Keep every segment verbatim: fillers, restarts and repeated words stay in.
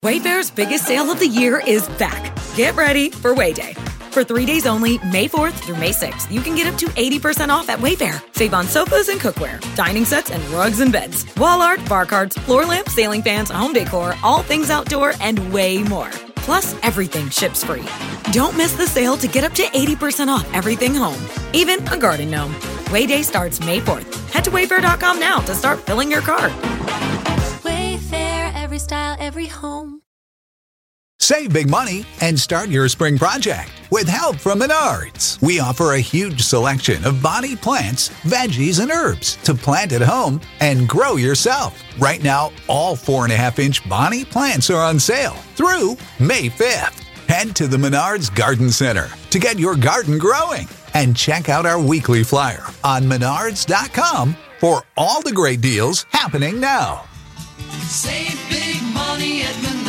Wayfair's biggest sale of the year is back. Get ready for Way Day. For three days only, May fourth through May sixth, you can get up to eighty percent off at Wayfair. Save on sofas and cookware, dining sets, and rugs and beds, wall art, bar cards, floor lamps, ceiling fans, home decor, all things outdoor, and way more. Plus, everything ships free. Don't miss the sale to get up to eighty percent off everything home, even a garden gnome. Way Day starts May fourth. Head to wayfair dot com now to start filling your cart. Wayfair, every style, every home. Save big money and start your spring project with help from Menards. We offer a huge selection of bonnie plants, veggies, and herbs to plant at home and grow yourself. Right now, all four and a half inch bonnie plants are on sale through May fifth. Head to the Menards Garden Center to get your garden growing and check out our weekly flyer on menards dot com for all the great deals happening now. Save big money at Menards.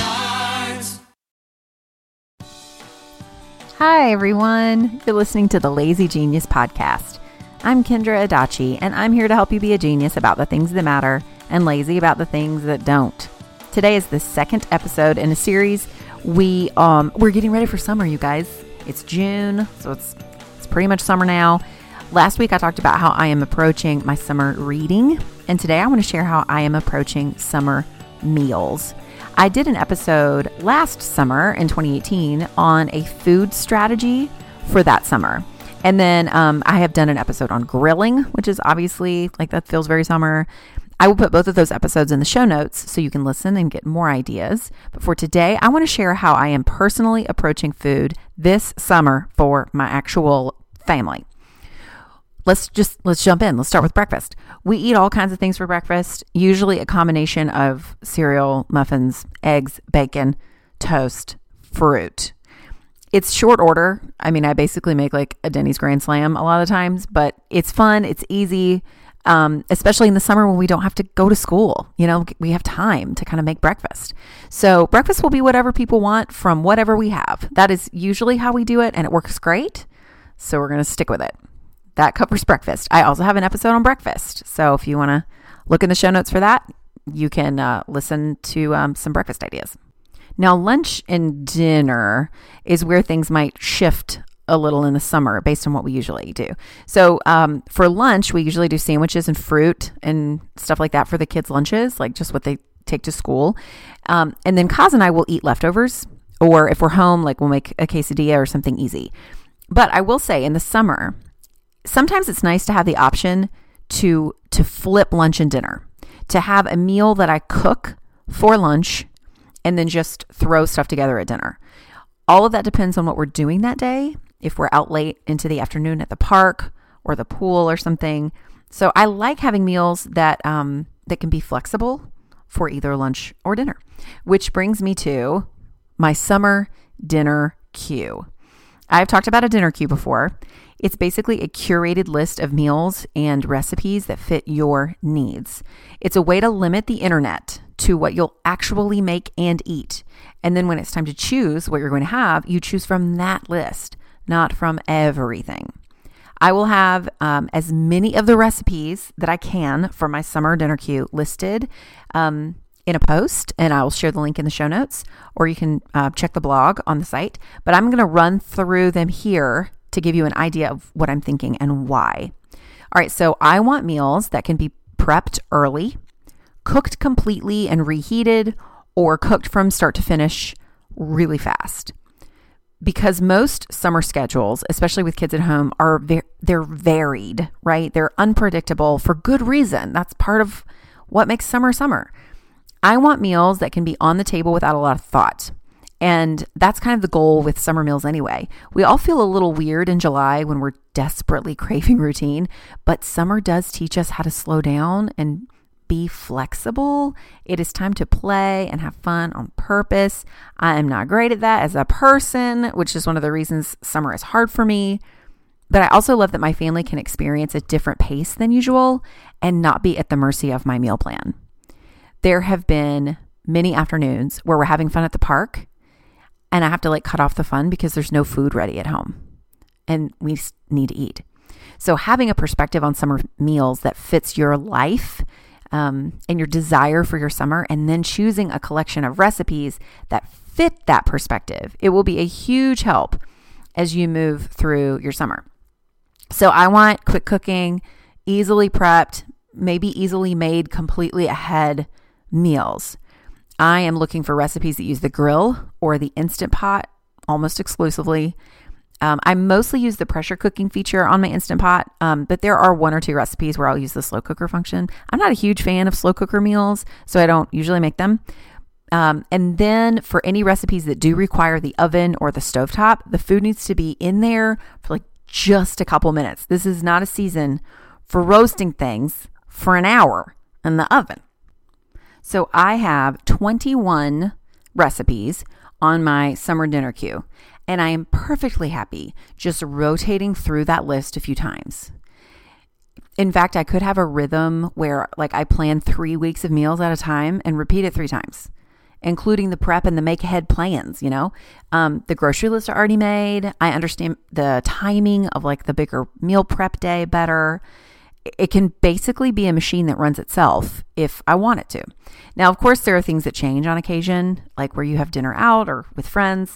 Hi, everyone. You're listening to the Lazy Genius Podcast. I'm Kendra Adachi, and I'm here to help you be a genius about the things that matter and lazy about the things that don't. Today is the second episode in a series. We, um, we're getting ready for summer, you guys. It's June, so it's, it's pretty much summer now. Last week, I talked about how I am approaching my summer reading, and today I want to share how I am approaching summer meals. I did an episode last summer in twenty eighteen on a food strategy for that summer. And then um, I have done an episode on grilling, which is obviously like that feels very summer. I will put both of those episodes in the show notes so you can listen and get more ideas. But for today, I want to share how I am personally approaching food this summer for my actual family. Let's just, let's jump in. Let's start with breakfast. We eat all kinds of things for breakfast, usually a combination of cereal, muffins, eggs, bacon, toast, fruit. It's short order. I mean, I basically make like a Denny's Grand Slam a lot of times, but it's fun. It's easy, um, especially in the summer when we don't have to go to school. You know, we have time to kind of make breakfast. So breakfast will be whatever people want from whatever we have. That is usually how we do it, and it works great. So we're going to stick with it. That covers breakfast. I also have an episode on breakfast. So if you want to look in the show notes for that, you can uh, listen to um, some breakfast ideas. Now, lunch and dinner is where things might shift a little in the summer based on what we usually do. So um, for lunch, we usually do sandwiches and fruit and stuff like that for the kids' lunches, like just what they take to school. Um, and then Kaz and I will eat leftovers, or if we're home, like we'll make a quesadilla or something easy. But I will say in the summer, sometimes it's nice to have the option to to flip lunch and dinner, to have a meal that I cook for lunch and then just throw stuff together at dinner. All of that depends on what we're doing that day, if we're out late into the afternoon at the park or the pool or something. So I like having meals that um, that can be flexible for either lunch or dinner, which brings me to my summer dinner queue. I've talked about a dinner queue before. It's basically a curated list of meals and recipes that fit your needs. It's a way to limit the internet to what you'll actually make and eat. And then when it's time to choose what you're going to have, you choose from that list, not from everything. I will have um, as many of the recipes that I can for my summer dinner queue listed um, in a post, and I'll share the link in the show notes, or you can uh, check the blog on the site. But I'm going to run through them here to give you an idea of what I'm thinking and why. All right, so I want meals that can be prepped early, cooked completely and reheated, or cooked from start to finish really fast. Because most summer schedules, especially with kids at home, are ve- they're varied, right? They're unpredictable for good reason. That's part of what makes summer summer. I want meals that can be on the table without a lot of thought. And that's kind of the goal with summer meals anyway. We all feel a little weird in July when we're desperately craving routine, but summer does teach us how to slow down and be flexible. It is time to play and have fun on purpose. I am not great at that as a person, which is one of the reasons summer is hard for me. But I also love that my family can experience a different pace than usual and not be at the mercy of my meal plan. There have been many afternoons where we're having fun at the park and I have to like cut off the fun because there's no food ready at home and we need to eat. So having a perspective on summer meals that fits your life um, and your desire for your summer, and then choosing a collection of recipes that fit that perspective. It will be a huge help as you move through your summer. So I want quick cooking, easily prepped, maybe easily made completely ahead meals. I am looking for recipes that use the grill or the Instant Pot almost exclusively. Um, I mostly use the pressure cooking feature on my Instant Pot, um, but there are one or two recipes where I'll use the slow cooker function. I'm not a huge fan of slow cooker meals, so I don't usually make them. Um, and then for any recipes that do require the oven or the stovetop, the food needs to be in there for like just a couple minutes. This is not a season for roasting things for an hour in the oven. So I have twenty-one recipes on my summer dinner queue, and I am perfectly happy just rotating through that list a few times. In fact, I could have a rhythm where like I plan three weeks of meals at a time and repeat it three times, including the prep and the make ahead plans, you know. Um, the grocery lists are already made. I understand the timing of like the bigger meal prep day better. It can basically be a machine that runs itself if I want it to. Now, of course, there are things that change on occasion, like where you have dinner out or with friends,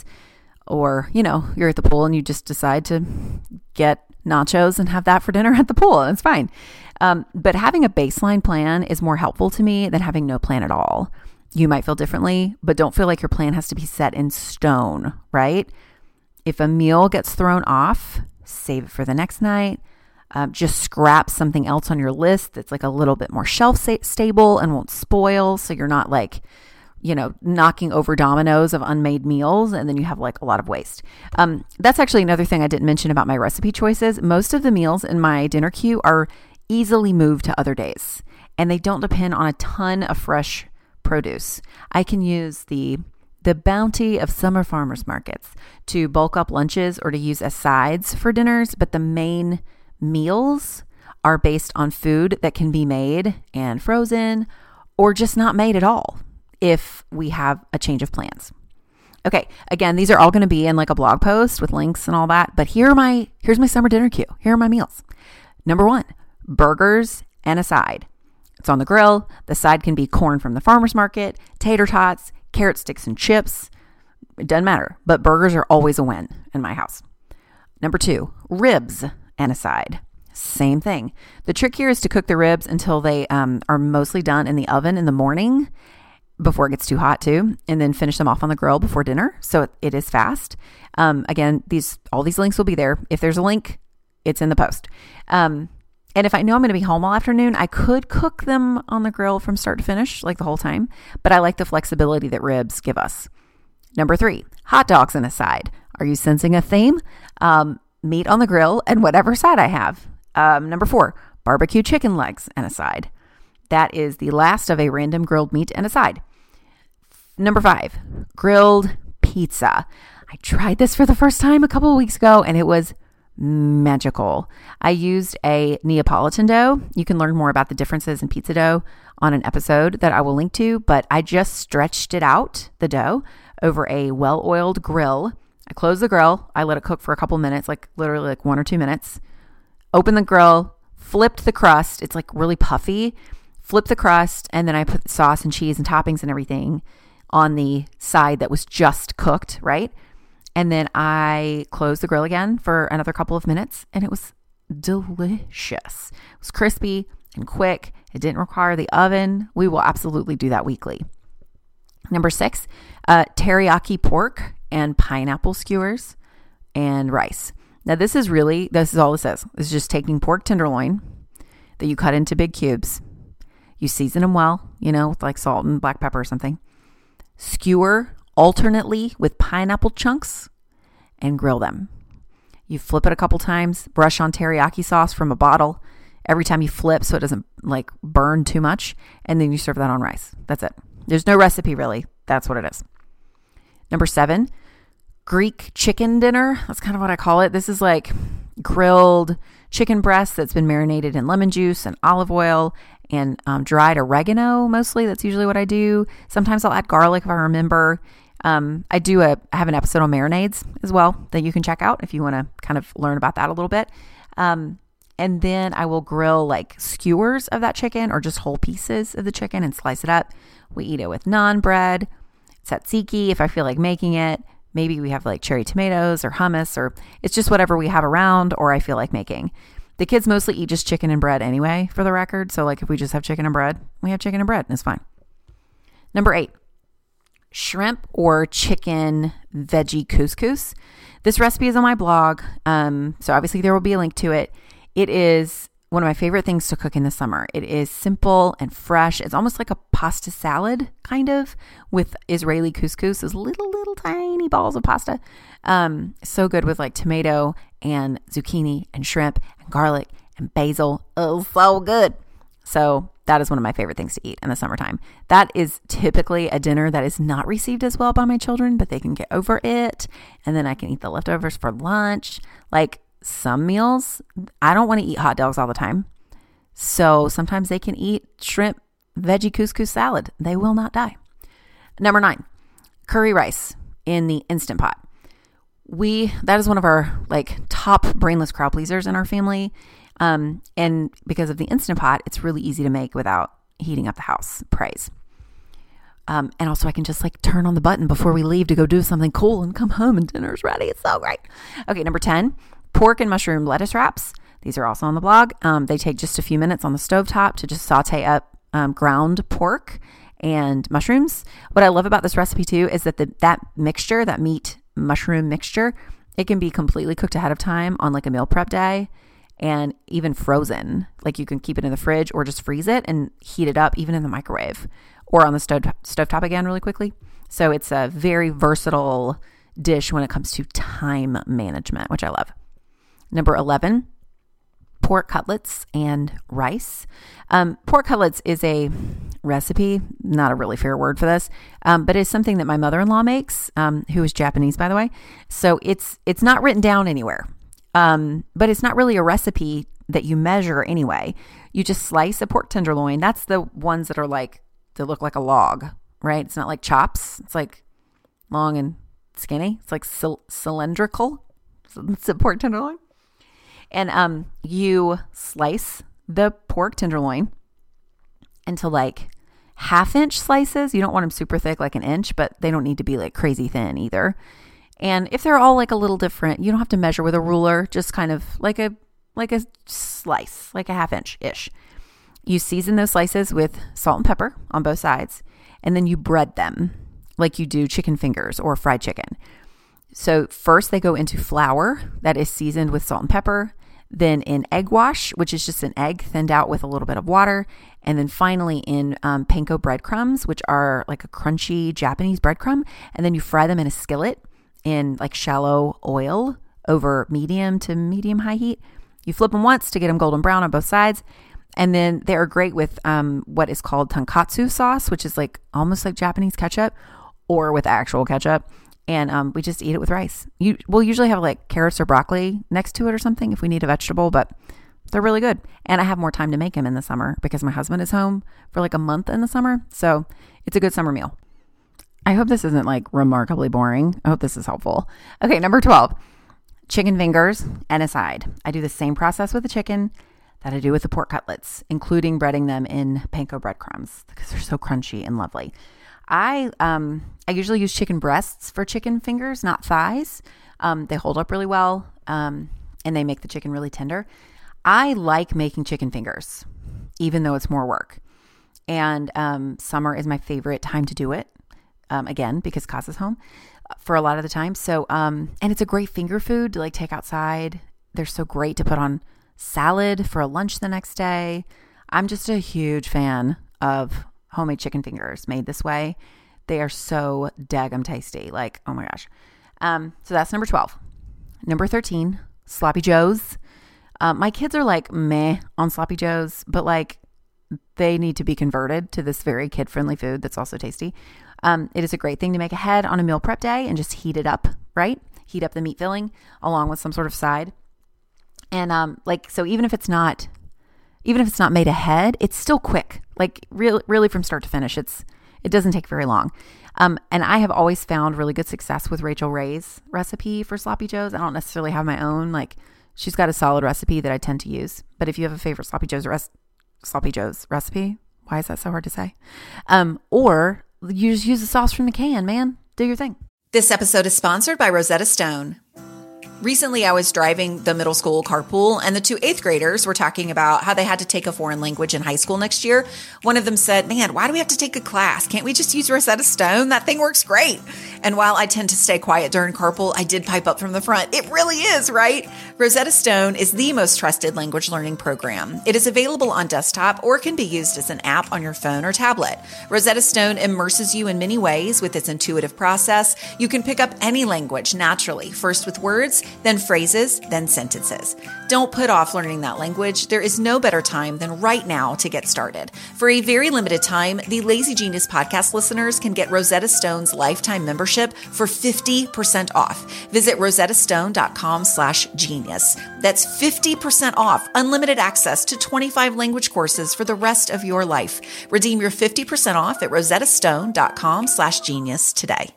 or, you know, you're at the pool and you just decide to get nachos and have that for dinner at the pool. It's fine. Um, but having a baseline plan is more helpful to me than having no plan at all. You might feel differently, but don't feel like your plan has to be set in stone, right? If a meal gets thrown off, save it for the next night. Uh, just scrap something else on your list that's like a little bit more shelf sa- stable and won't spoil. So you're not like, you know, knocking over dominoes of unmade meals and then you have like a lot of waste. Um, that's actually another thing I didn't mention about my recipe choices. Most of the meals in my dinner queue are easily moved to other days and they don't depend on a ton of fresh produce. I can use the the bounty of summer farmers markets to bulk up lunches or to use as sides for dinners, but the main meals are based on food that can be made and frozen or just not made at all if we have a change of plans. Okay, again, these are all going to be in like a blog post with links and all that, but here are my here's my summer dinner queue. Here are my meals. Number one, burgers and a side. It's on the grill. The side can be corn from the farmer's market, tater tots, carrot sticks and chips. It doesn't matter, but burgers are always a win in my house. Number two, ribs and a side. Same thing. The trick here is to cook the ribs until they um, are mostly done in the oven in the morning before it gets too hot too, and then finish them off on the grill before dinner. So it, it is fast. Um, again, these all these links will be there. If there's a link, it's in the post. Um, and if I know I'm going to be home all afternoon, I could cook them on the grill from start to finish, like the whole time. But I like the flexibility that ribs give us. Number three, hot dogs and a side. Are you sensing a theme? Um, meat on the grill and whatever side I have. Um, number four, barbecue chicken legs and a side. That is the last of a random grilled meat and a side. Number five, grilled pizza. I tried this for the first time a couple of weeks ago and it was magical. I used a Neapolitan dough. You can learn more about the differences in pizza dough on an episode that I will link to, but I just stretched it out, the dough, over a well-oiled grill. I closed the grill. I let it cook for a couple minutes, like literally like one or two minutes. Opened the grill, flipped the crust. It's like really puffy. Flipped the crust, and then I put sauce and cheese and toppings and everything on the side that was just cooked, right? And then I closed the grill again for another couple of minutes, and it was delicious. It was crispy and quick. It didn't require the oven. We will absolutely do that weekly. Number six, uh, teriyaki pork and pineapple skewers and rice. Now this is really, this is all this is. It's just taking pork tenderloin that you cut into big cubes. You season them well, you know, with like salt and black pepper or something. Skewer alternately with pineapple chunks and grill them. You flip it a couple times, brush on teriyaki sauce from a bottle every time you flip so it doesn't like burn too much. And then you serve that on rice. That's it. There's no recipe really. That's what it is. Number seven, Greek chicken dinner. That's kind of what I call it. This is like grilled chicken breast that's been marinated in lemon juice and olive oil and um, dried oregano mostly. That's usually what I do. Sometimes I'll add garlic if I remember. Um, I do a, I have an episode on marinades as well that you can check out if you want to kind of learn about that a little bit. Um, and then I will grill like skewers of that chicken or just whole pieces of the chicken and slice it up. We eat it with naan bread, tzatziki if I feel like making it. Maybe we have like cherry tomatoes or hummus, or it's just whatever we have around or I feel like making. The kids mostly eat just chicken and bread anyway, for the record. So like if we just have chicken and bread, we have chicken and bread and it's fine. Number eight, shrimp or chicken veggie couscous. This recipe is on my blog. Um, so obviously there will be a link to it. It is one of my favorite things to cook in the summer. It is simple and fresh. It's almost like a pasta salad, kind of, with Israeli couscous, those little, little tiny balls of pasta. Um, so good with like tomato and zucchini and shrimp and garlic and basil. Oh, so good. So that is one of my favorite things to eat in the summertime. That is typically a dinner that is not received as well by my children, but they can get over it. And then I can eat the leftovers for lunch. Like, some meals, I don't want to eat hot dogs all the time. So sometimes they can eat shrimp veggie couscous salad. They will not die. Number nine, curry rice in the Instant Pot. We, that is one of our like top brainless crowd pleasers in our family. Um, and because of the Instant Pot, it's really easy to make without heating up the house. Praise. Um, and also I can just like turn on the button before we leave to go do something cool and come home and dinner's ready. It's so great. Okay. Number ten, pork and mushroom lettuce wraps. These are also on the blog. Um, they take just a few minutes on the stovetop to just saute up um, ground pork and mushrooms. What I love about this recipe too is that the that mixture, that meat mushroom mixture, it can be completely cooked ahead of time on like a meal prep day and even frozen. Like you can keep it in the fridge or just freeze it and heat it up even in the microwave or on the stove stovetop again really quickly. So it's a very versatile dish when it comes to time management, which I love. Number eleven, pork cutlets and rice. Um, pork cutlets is a recipe, not a really fair word for this, um, but it's something that my mother-in-law makes, um, who is Japanese, by the way. So it's it's not written down anywhere, um, but it's not really a recipe that you measure anyway. You just slice a pork tenderloin. That's the ones that are like, that look like a log, right? It's not like chops. It's like long and skinny. It's like c- cylindrical. It's a pork tenderloin. And um, you slice the pork tenderloin into like half inch slices. You don't want them super thick, like an inch, but they don't need to be like crazy thin either. And if they're all like a little different, you don't have to measure with a ruler, just kind of like a, like a slice, like a half inch ish. You season those slices with salt and pepper on both sides, and then you bread them like you do chicken fingers or fried chicken. So first they go into flour that is seasoned with salt and pepper, then in egg wash, which is just an egg thinned out with a little bit of water, and then finally in um, panko breadcrumbs, which are like a crunchy Japanese breadcrumb, and then you fry them in a skillet in like shallow oil over medium to medium high heat. You flip them once to get them golden brown on both sides, and then they are great with um, what is called tonkatsu sauce, which is like almost like Japanese ketchup, or with actual ketchup. And um, we just eat it with rice. You, we'll usually have like carrots or broccoli next to it or something if we need a vegetable, but they're really good. And I have more time to make them in the summer because my husband is home for like a month in the summer. So it's a good summer meal. I hope this isn't like remarkably boring. I hope this is helpful. Okay, number twelve, chicken fingers and a side. I do the same process with the chicken that I do with the pork cutlets, including breading them in panko breadcrumbs because they're so crunchy and lovely. I um I usually use chicken breasts for chicken fingers, not thighs. Um, they hold up really well, um, and they make the chicken really tender. I like making chicken fingers, even though it's more work. And um, summer is my favorite time to do it. Um, again, because Kaz is home for a lot of the time. So, um, and it's a great finger food to like take outside. They're so great to put on salad for a lunch the next day. I'm just a huge fan of homemade chicken fingers made this way. They are so daggum tasty. Like, oh my gosh. Um, so that's number twelve. Number thirteen, sloppy joes. Um, my kids are like meh on sloppy joes, but like they need to be converted to this very kid-friendly food that's also tasty. Um, it is a great thing to make ahead on a meal prep day and just heat it up, right? Heat up the meat filling along with some sort of side. And um, like, so even if it's not, even if it's not made ahead, it's still quick. Like really, really from start to finish, it's, it doesn't take very long. Um, and I have always found really good success with Rachel Ray's recipe for sloppy joes. I don't necessarily have my own like She's got a solid recipe that I tend to use. But if you have a favorite Sloppy Joe's, res- Sloppy Joe's recipe, why is that so hard to say? Um, or you just use the sauce from the can, man. Do your thing. This episode is sponsored by Rosetta Stone. Recently, I was driving the middle school carpool, and the two eighth graders were talking about how they had to take a foreign language in high school next year. One of them said, man, why do we have to take a class? Can't we just use Rosetta Stone? That thing works great. And while I tend to stay quiet during carpool, I did pipe up from the front. It really is, right? Rosetta Stone is the most trusted language learning program. It is available on desktop or can be used as an app on your phone or tablet. Rosetta Stone immerses you in many ways with its intuitive process. You can pick up any language naturally, first with words, then phrases, then sentences. Don't put off learning that language. There is no better time than right now to get started. For a very limited time, the Lazy Genius podcast listeners can get Rosetta Stone's lifetime membership for fifty percent off. Visit rosettastone.com slash genius. That's fifty percent off, unlimited access to twenty-five language courses for the rest of your life. Redeem your fifty percent off at rosettastone.com slash genius today.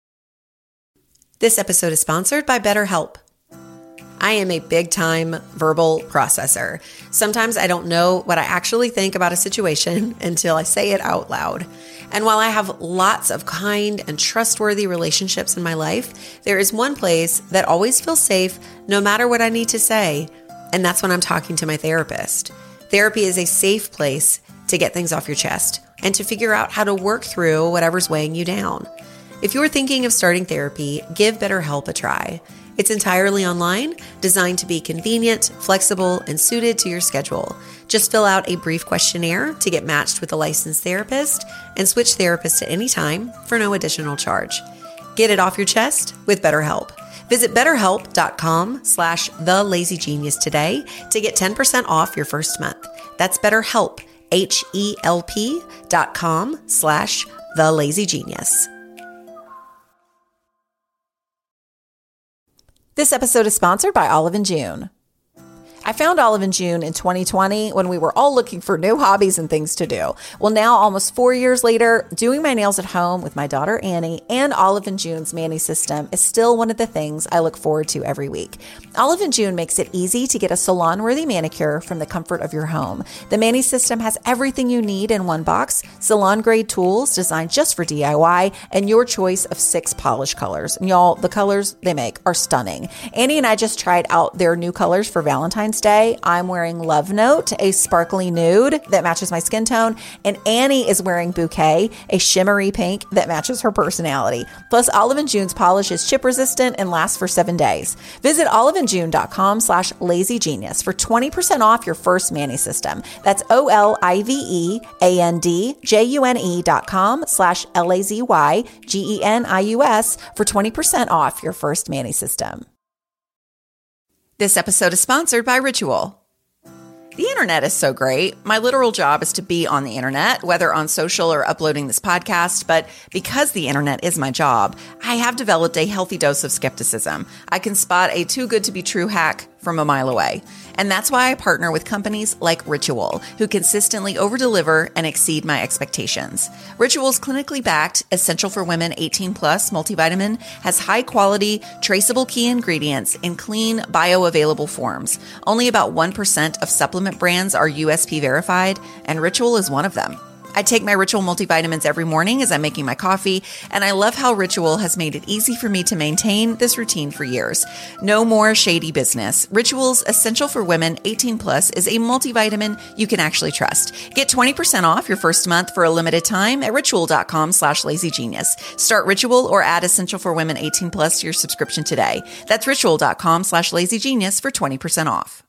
This episode is sponsored by BetterHelp. I am a big-time verbal processor. Sometimes I don't know what I actually think about a situation until I say it out loud. And while I have lots of kind and trustworthy relationships in my life, there is one place that always feels safe no matter what I need to say, and that's when I'm talking to my therapist. Therapy is a safe place to get things off your chest and to figure out how to work through whatever's weighing you down. If you're thinking of starting therapy, give BetterHelp a try. It's entirely online, designed to be convenient, flexible, and suited to your schedule. Just fill out a brief questionnaire to get matched with a licensed therapist and switch therapists at any time for no additional charge. Get it off your chest with BetterHelp. Visit betterhelp.com slash thelazygenius today to get ten percent off your first month. That's BetterHelp, H-E-L-P dot com slash thelazygenius. This episode is sponsored by Olive and June. I found Olive and June in twenty twenty when we were all looking for new hobbies and things to do. Well, now almost four years later, doing my nails at home with my daughter Annie and Olive and June's Mani system is still one of the things I look forward to every week. Olive and June makes it easy to get a salon-worthy manicure from the comfort of your home. The Mani system has everything you need in one box, salon-grade tools designed just for D I Y, and your choice of six polish colors. And y'all, the colors they make are stunning. Annie and I just tried out their new colors for Valentine's Day. I'm wearing Love Note, a sparkly nude that matches my skin tone, and Annie is wearing Bouquet, a shimmery pink that matches her personality. Plus, Olive and June's polish is chip resistant and lasts for seven days. Visit oliveandjune.com slash lazygenius for twenty percent off your first Mani system. That's O-L-I-V-E-A-N-D-J-U-N-E dot com slash L-A-Z-Y-G-E-N-I-U-S for twenty percent off your first Mani system. This episode is sponsored by Ritual. The internet is so great. My literal job is to be on the internet, whether on social or uploading this podcast. But because the internet is my job, I have developed a healthy dose of skepticism. I can spot a too good to be true hack from a mile away. And that's why I partner with companies like Ritual, who consistently over-deliver and exceed my expectations. Ritual's clinically backed, essential for women eighteen plus multivitamin has high-quality, traceable key ingredients in clean, bioavailable forms. Only about one percent of supplement brands are U S P verified, and Ritual is one of them. I take my Ritual multivitamins every morning as I'm making my coffee, and I love how Ritual has made it easy for me to maintain this routine for years. No more shady business. Ritual's Essential for Women eighteen plus is a multivitamin you can actually trust. Get twenty percent off your first month for a limited time at ritual.com slash lazygenius. Start Ritual or add Essential for Women eighteen plus to your subscription today. That's ritual.com slash lazygenius for twenty percent off.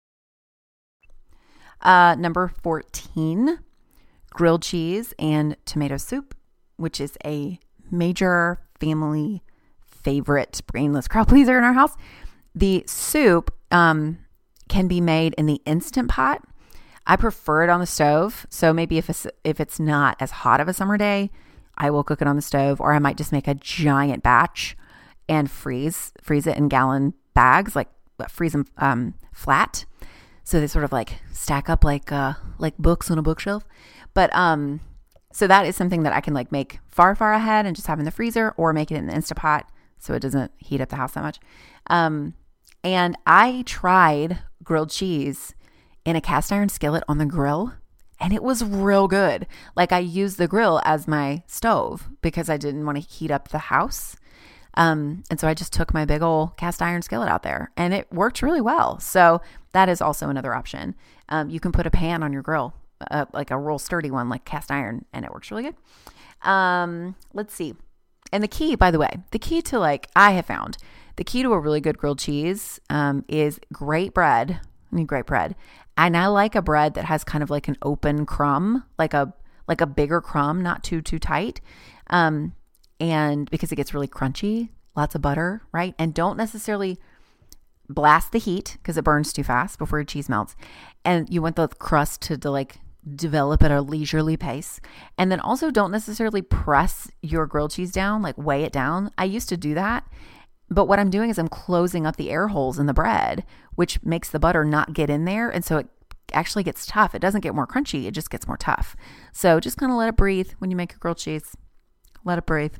Uh, number fourteen. Grilled cheese and tomato soup, which is a major family favorite brainless crowd pleaser in our house. The soup um, can be made in the Instant Pot. I prefer it on the stove. So maybe if it's, if it's not as hot of a summer day, I will cook it on the stove, or I might just make a giant batch and freeze freeze it in gallon bags, like freeze them um, flat. So they sort of like stack up like uh, like books on a bookshelf. But um, so that is something that I can like make far, far ahead and just have in the freezer, or make it in the Instapot so it doesn't heat up the house that much. Um, And I tried grilled cheese in a cast iron skillet on the grill, and it was real good. Like I used the grill as my stove because I didn't want to heat up the house. Um, and so I just took my big old cast iron skillet out there, and it worked really well. So that is also another option. Um, you can put a pan on your grill, uh, like a real sturdy one, like cast iron, and it works really good. Um, let's see. And the key, by the way, the key to like, I have found the key to a really good grilled cheese, um, is great bread. I need great bread. And I like a bread that has kind of like an open crumb, like a, like a bigger crumb, not too, too tight. Um, and because it gets really crunchy, lots of butter, right? And don't necessarily blast the heat because it burns too fast before your cheese melts. And you want the crust to, to like develop at a leisurely pace. And then also don't necessarily press your grilled cheese down, like weigh it down. I used to do that. But what I'm doing is I'm closing up the air holes in the bread, which makes the butter not get in there. And so it actually gets tough. It doesn't get more crunchy. It just gets more tough. So just kind of let it breathe when you make your grilled cheese. Let it breathe.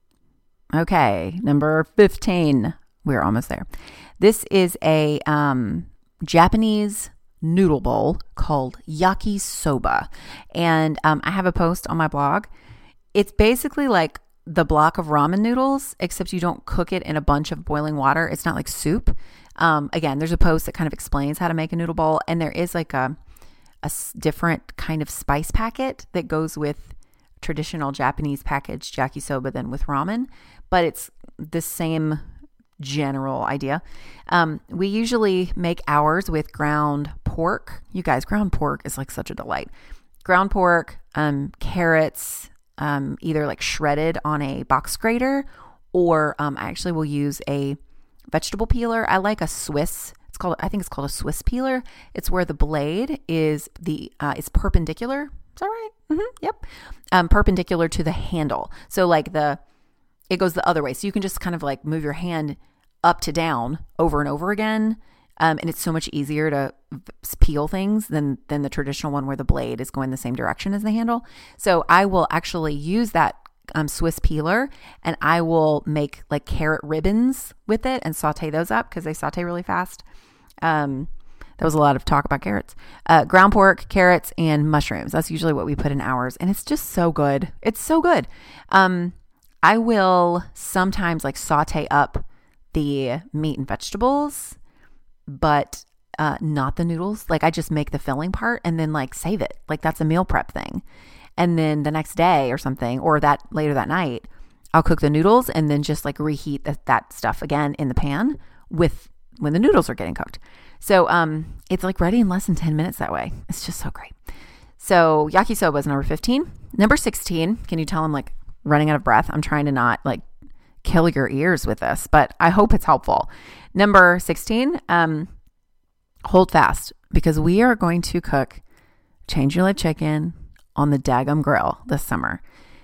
Okay, number fifteen. We're almost there. This is a um, Japanese noodle bowl called yakisoba. And um, I have a post on my blog. It's basically like the block of ramen noodles, except you don't cook it in a bunch of boiling water. It's not like soup. Um, again, there's a post that kind of explains how to make a noodle bowl. And there is like a, a different kind of spice packet that goes with traditional Japanese packaged yakisoba than with ramen, but it's the same general idea. Um, we usually make ours with ground pork. You guys, ground pork is like such a delight. Ground pork, um, carrots, um, either like shredded on a box grater, or um, I actually will use a vegetable peeler. I like a Swiss. It's called, I think it's called a Swiss peeler. It's where the blade is the uh, it's perpendicular. Is that right? Mm-hmm, yep. Um, perpendicular to the handle. So like the it goes the other way. So you can just kind of like move your hand up to down over and over again. Um, and it's so much easier to peel things than, than the traditional one where the blade is going the same direction as the handle. So I will actually use that um, Swiss peeler, and I will make like carrot ribbons with it and saute those up because they saute really fast. Um, There was a lot of talk about carrots, uh, ground pork, carrots, and mushrooms. That's usually what we put in ours. And it's just so good. It's so good. Um, I will sometimes like saute up the meat and vegetables, but uh, not the noodles. Like I just make the filling part and then like save it. Like that's a meal prep thing. And then the next day or something, or that later that night, I'll cook the noodles and then just like reheat the, that stuff again in the pan with when the noodles are getting cooked. So um, it's like ready in less than ten minutes that way. It's just so great. So yakisoba is number fifteen. Number sixteen, can you tell I'm like running out of breath? I'm trying to not like kill your ears with this, but I hope it's helpful. Number sixteen, um, hold fast because we are going to cook Change Your Life chicken on the Daggum grill this summer.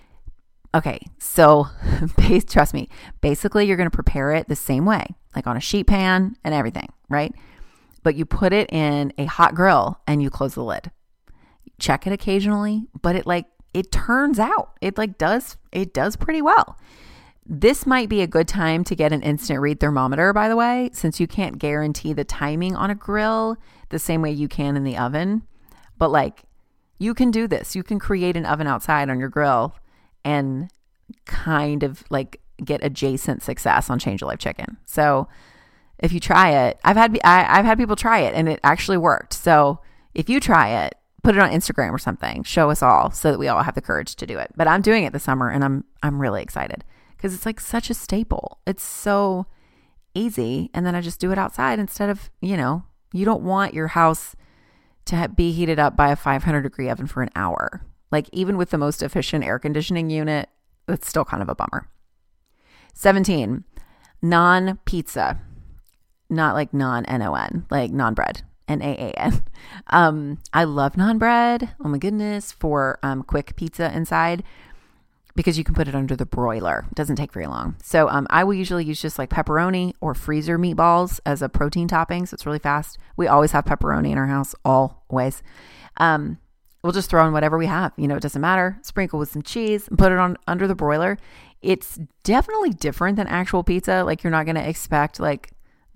Okay, so trust me, basically you're going to prepare it the same way, like on a sheet pan and everything, right? But you put it in a hot grill and you close the lid. Check it occasionally, but it like, it turns out, it like does, it does pretty well. This might be a good time to get an instant read thermometer, by the way, since you can't guarantee the timing on a grill the same way you can in the oven. But like, you can do this. You can create an oven outside on your grill and kind of like get adjacent success on Change Your Life chicken. So if you try it, I've had I, I've had people try it and it actually worked. So if you try it, put it on Instagram or something. Show us all so that we all have the courage to do it. But I'm doing it this summer and I'm I'm really excited because it's like such a staple. It's so easy, and then I just do it outside instead of, you know, you don't want your house to be heated up by a five hundred degree oven for an hour. Like even with the most efficient air conditioning unit, it's still kind of a bummer. seventeen, non-pizza, not like non-N O N, like non-bread, N A A N. Um, I love non-bread. Oh my goodness, for um, quick pizza inside because you can put it under the broiler. It doesn't take very long. So um, I will usually use just like pepperoni or freezer meatballs as a protein topping. So it's really fast. We always have pepperoni in our house, always. Um, We'll just throw in whatever we have. You know, it doesn't matter. Sprinkle with some cheese and put it on under the broiler. It's definitely different than actual pizza. Like you're not going to expect like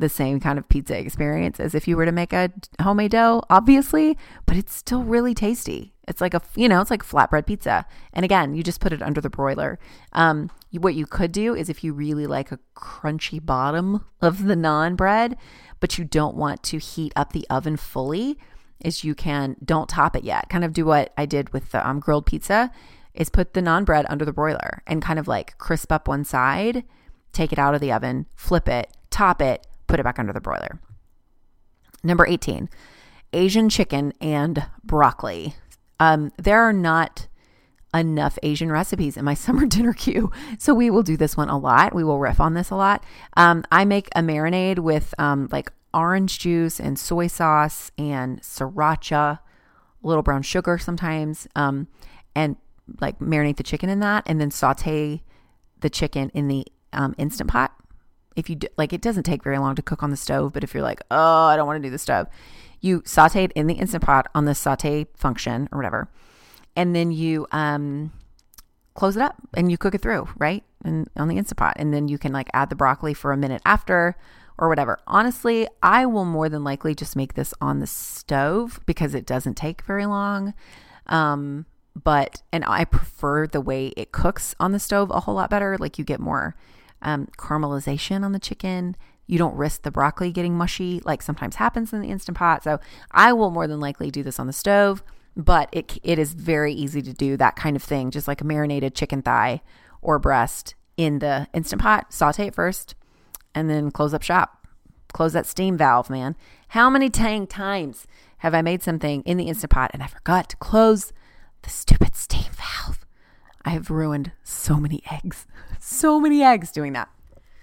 the same kind of pizza experience as if you were to make a homemade dough, obviously, but it's still really tasty. It's like a, you know, it's like flatbread pizza. And again, you just put it under the broiler. Um, what you could do is if you really like a crunchy bottom of the naan bread, but you don't want to heat up the oven fully, is you can, don't top it yet. Kind of do what I did with the um, grilled pizza, is put the naan bread under the broiler and kind of like crisp up one side, take it out of the oven, flip it, top it, put it back under the broiler. Number eighteen, Asian chicken and broccoli. Um, there are not enough Asian recipes in my summer dinner queue, so we will do this one a lot. We will riff on this a lot. Um, I make a marinade with um, like orange juice and soy sauce and sriracha, a little brown sugar sometimes, um, and like marinate the chicken in that, and then saute the chicken in the um, Instant Pot. If you do, like, it doesn't take very long to cook on the stove, but if you're like, oh, I don't want to do the stove, you saute it in the Instant Pot on the saute function or whatever. And then you um, close it up and you cook it through, right? And on the Instant Pot. And then you can like add the broccoli for a minute after or whatever. Honestly, I will more than likely just make this on the stove because it doesn't take very long. Um, but, and I prefer the way it cooks on the stove a whole lot better. Like you get more Um, caramelization on the chicken. You don't risk the broccoli getting mushy like sometimes happens in the Instant Pot. So I will more than likely do this on the stove, but it it is very easy to do that kind of thing, just like a marinated chicken thigh or breast in the Instant Pot. Saute it first and then close up shop. Close that steam valve, man. How many tang times have I made something in the Instant Pot and I forgot to close the stupid steam valve? I have ruined so many eggs. So many eggs doing that.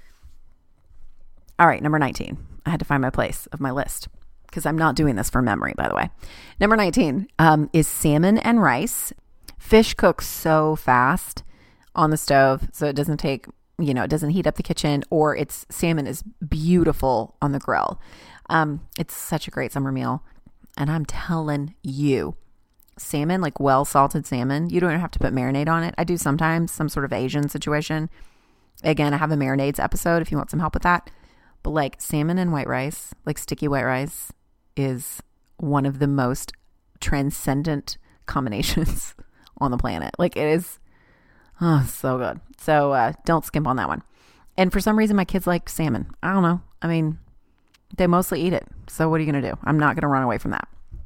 All right, number nineteen. I had to find my place of my list because I'm not doing this for memory, by the way. Number nineteen um, is salmon and rice. Fish cooks so fast on the stove, so it doesn't take, you know, it doesn't heat up the kitchen, or it's salmon is beautiful on the grill. Um, it's such a great summer meal. And I'm telling you, salmon, like well salted salmon, you don't have to put marinade on it. I do sometimes, some sort of Asian situation. Again, I have a marinades episode if you want some help with that. But like salmon and white rice, like sticky white rice, is one of the most transcendent combinations on the planet. Like it is, oh, so good. So uh, don't skimp on that one. And for some reason, my kids like salmon. I don't know. I mean, they mostly eat it. So what are you going to do? I'm not going to run away from that.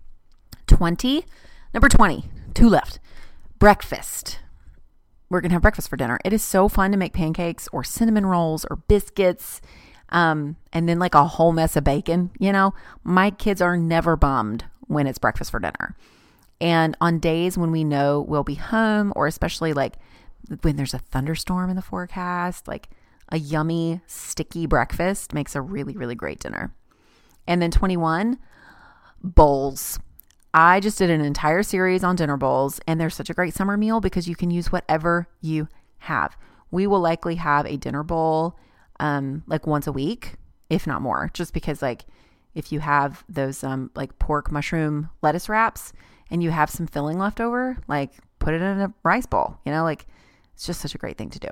twenty. Number twenty, two left. Breakfast. We're going to have breakfast for dinner. It is so fun to make pancakes or cinnamon rolls or biscuits. Um, and then like a whole mess of bacon, you know, my kids are never bummed when it's breakfast for dinner. And on days when we know we'll be home, or especially like when there's a thunderstorm in the forecast, like a yummy, sticky breakfast makes a really, really great dinner. And then twenty-one, bowls. I just did an entire series on dinner bowls, and they're such a great summer meal because you can use whatever you have. We will likely have a dinner bowl um, like once a week, if not more, just because like if you have those um, like pork mushroom lettuce wraps and you have some filling left over, like put it in a rice bowl, you know, like it's just such a great thing to do.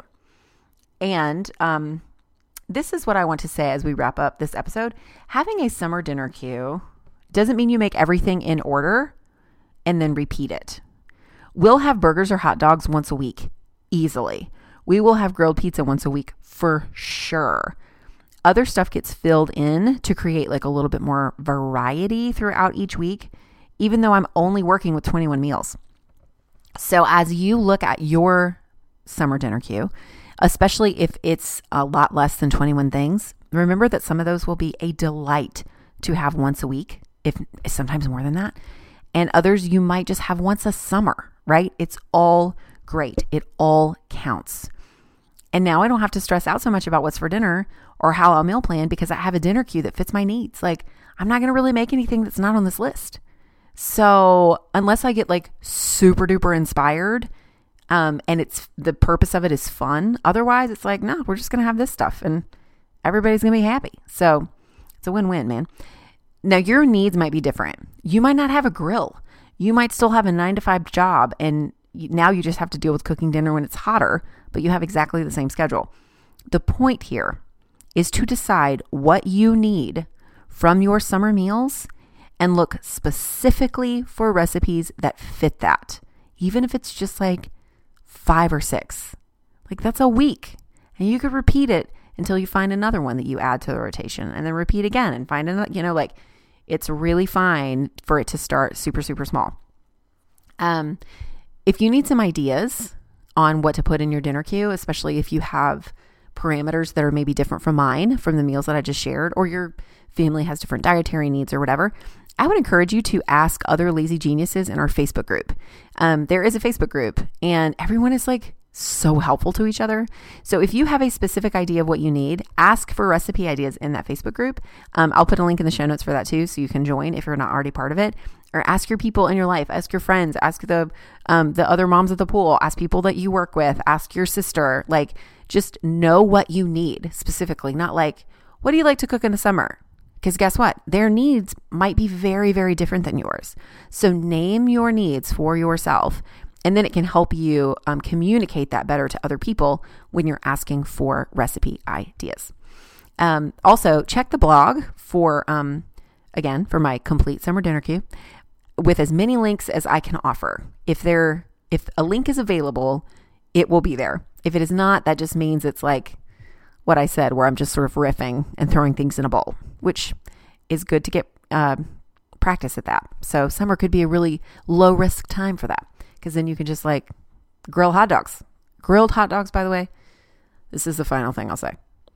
And um, this is what I want to say as we wrap up this episode. Having a summer dinner queue doesn't mean you make everything in order and then repeat it. We'll have burgers or hot dogs once a week, easily. We will have grilled pizza once a week for sure. Other stuff gets filled in to create like a little bit more variety throughout each week, even though I'm only working with twenty-one meals. So as you look at your summer dinner queue, especially if it's a lot less than twenty-one things, remember that some of those will be a delight to have once a week, if sometimes more than that. And others you might just have once a summer, right? It's all great. It all counts. And now I don't have to stress out so much about what's for dinner or how I'll meal plan because I have a dinner queue that fits my needs. Like I'm not going to really make anything that's not on this list. So unless I get like super duper inspired, um, and it's the purpose of it is fun. Otherwise it's like, no, we're just going to have this stuff and everybody's going to be happy. So it's a win-win, man. Now your needs might be different. You might not have a grill. You might still have a nine to five job and now you just have to deal with cooking dinner when it's hotter, but you have exactly the same schedule. The point here is to decide what you need from your summer meals and look specifically for recipes that fit that. Even if it's just like five or six, like that's a week, and you could repeat it until you find another one that you add to the rotation, and then repeat again and find another, you know, like it's really fine for it to start super, super small. Um, if you need some ideas on what to put in your dinner queue, especially if you have parameters that are maybe different from mine, from the meals that I just shared, or your family has different dietary needs or whatever, I would encourage you to ask other lazy geniuses in our Facebook group. Um, there is a Facebook group, and everyone is like so helpful to each other. So if you have a specific idea of what you need, ask for recipe ideas in that Facebook group. Um, I'll put a link in the show notes for that too, so you can join if you're not already part of it. Or ask your people in your life, ask your friends, ask the um, the other moms at the pool, ask people that you work with, ask your sister. Like, just know what you need specifically, not like, what do you like to cook in the summer? Because guess what? Their needs might be very, very different than yours. So name your needs for yourself, and then it can help you um, communicate that better to other people when you're asking for recipe ideas. Um, also, check the blog for, um, again, for my complete summer dinner queue with as many links as I can offer. If there, if a link is available, it will be there. If it is not, that just means it's like what I said, where I'm just sort of riffing and throwing things in a bowl, which is good to get uh, practice at that. So summer could be a really low risk time for that, because then you can just like grill hot dogs. Grilled hot dogs, by the way, this is the final thing I'll say.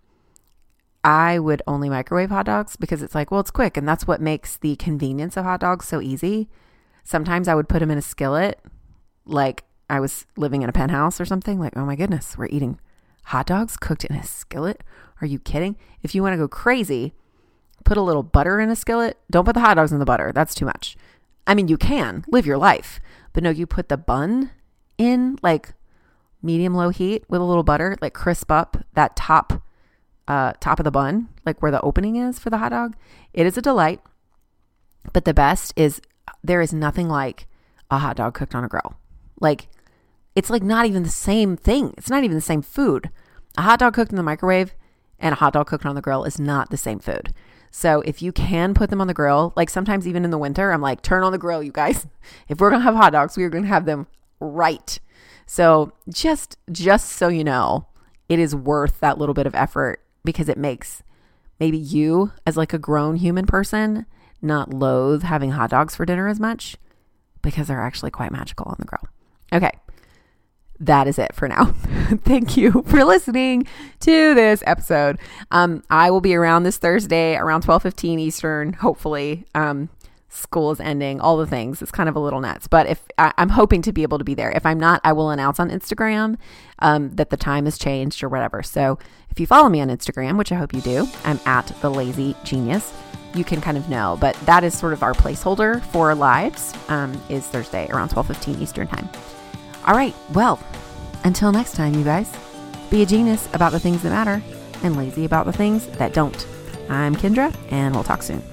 I would only microwave hot dogs because it's like, well, it's quick, and that's what makes the convenience of hot dogs so easy. Sometimes I would put them in a skillet, like I was living in a penthouse or something. Like, oh my goodness, we're eating hot dogs cooked in a skillet? Are you kidding? If you want to go crazy, put a little butter in a skillet. Don't put the hot dogs in the butter. That's too much. I mean, you can live your life, but no, you put the bun in like medium low heat with a little butter, like crisp up that top uh, top of the bun, like where the opening is for the hot dog. It is a delight. But the best is, there is nothing like a hot dog cooked on a grill. Like, it's like not even the same thing. It's not even the same food. A hot dog cooked in the microwave and a hot dog cooked on the grill is not the same food. So if you can put them on the grill, like sometimes even in the winter, I'm like, turn on the grill, you guys. If we're going to have hot dogs, we're going to have them right. So just, just so you know, it is worth that little bit of effort, because it makes maybe you as like a grown human person not loathe having hot dogs for dinner as much, because they're actually quite magical on the grill. Okay. That is it for now. Thank you for listening to this episode. Um, I will be around this Thursday around twelve fifteen Eastern, hopefully. Um, school is ending, all the things. It's kind of a little nuts, but if I, I'm hoping to be able to be there. If I'm not, I will announce on Instagram um, that the time has changed or whatever. So if you follow me on Instagram, which I hope you do, I'm at The Lazy Genius. You can kind of know, but that is sort of our placeholder for lives, um, is Thursday around twelve fifteen Eastern time. All right. Well, until next time, you guys, be a genius about the things that matter and lazy about the things that don't. I'm Kendra, and we'll talk soon.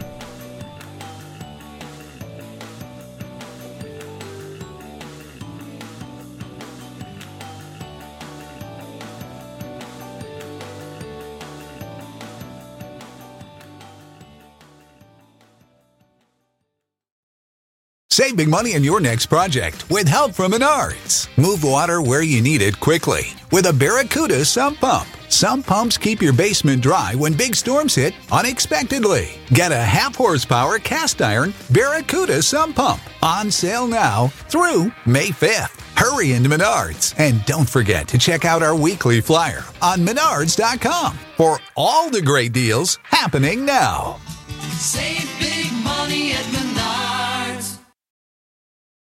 Save big money on your next project with help from Menards. Move water where you need it quickly with a Barracuda sump pump. Sump pumps keep your basement dry when big storms hit unexpectedly. Get a half horsepower cast iron Barracuda sump pump on sale now through May fifth. Hurry into Menards, and don't forget to check out our weekly flyer on menards dot com for all the great deals happening now. Save